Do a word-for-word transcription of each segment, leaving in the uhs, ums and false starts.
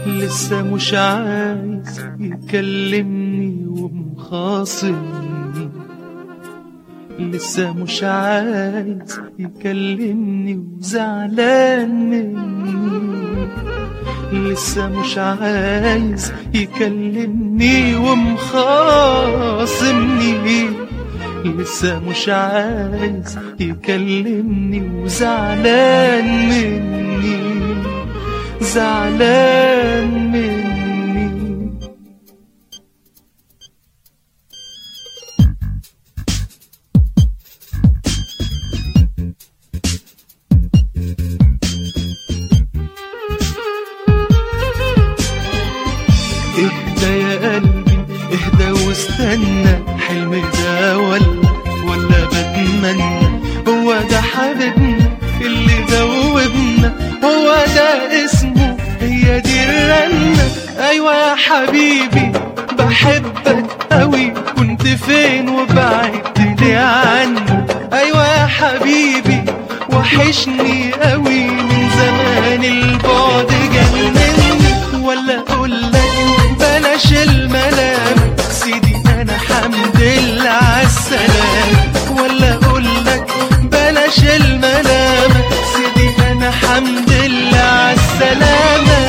لسه مش عايز يكلمني ومخاصمني، لسه مش عايز يكلمني وزعلان مني، لسه مش عايز يكلمني ومخاصمني، لسه مش عايز يكلمني وزعلان مني، زعلان مني. اهدى يا قلبي اهدى واستنى، حلم ده ولا ولا بتمنى؟ هو ده حبيبنا اللي دوبنا، هو ده اسمه، هي دي الرنة. ايوه يا حبيبي بحبك قوي، كنت فين وبعدت ليه عني؟ ايوه يا حبيبي وحشني قوي، من زمان البعد جنني. ولا اقولك بلاش الملام سيدي، انا حمد لله عالسلامة. ولا اقولك بلاش الملام سيدي، انا حمد لله عالسلامة.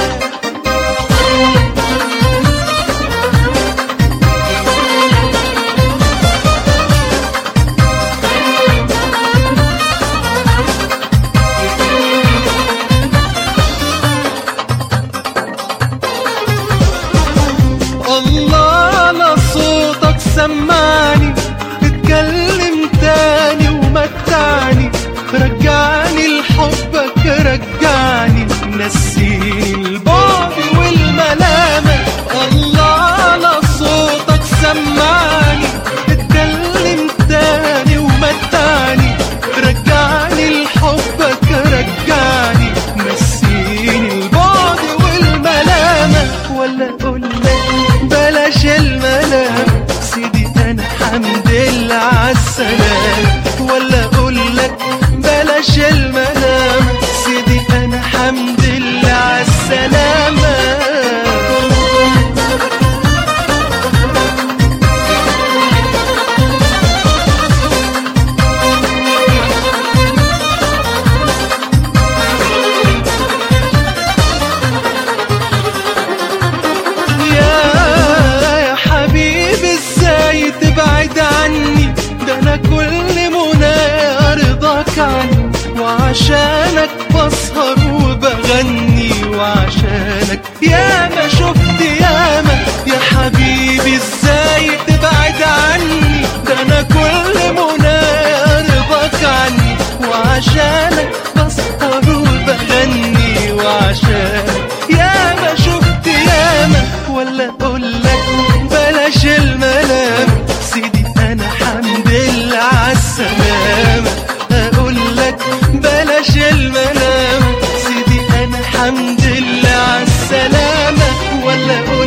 الله على صوتك سمعني، اتكلم تاني ومتعني، رجعني لحبك رجعني، نسيني البعد والملامة. الله على صوتك سمعني، اتكلم تاني ومتعني، رجعني لحبك رجعني، نسيني البعد والملامة. ولا اقولك بلاش الملام سيدي، انا حمد لله عالسلامة. ولا اقولك بلاش الملام سيدي، انا حمد لله عالسلامة. تبعد عني ده انا كل منايا رضاك عني، وعشانك بسهر وبغني، وعشانك ياما شفت ياما. يا حبيبي ازاي تبعد عني ده انا كل منايا رضاك عني، وعشانك بسهر وبغني، وعشانك ياما شفت ياما. ولا اقولك بلاش الملام سيدي، انا حمد لله عالسلامة. اقولك بلاش الملام سيدي، انا حمد لله عالسلامة. ولا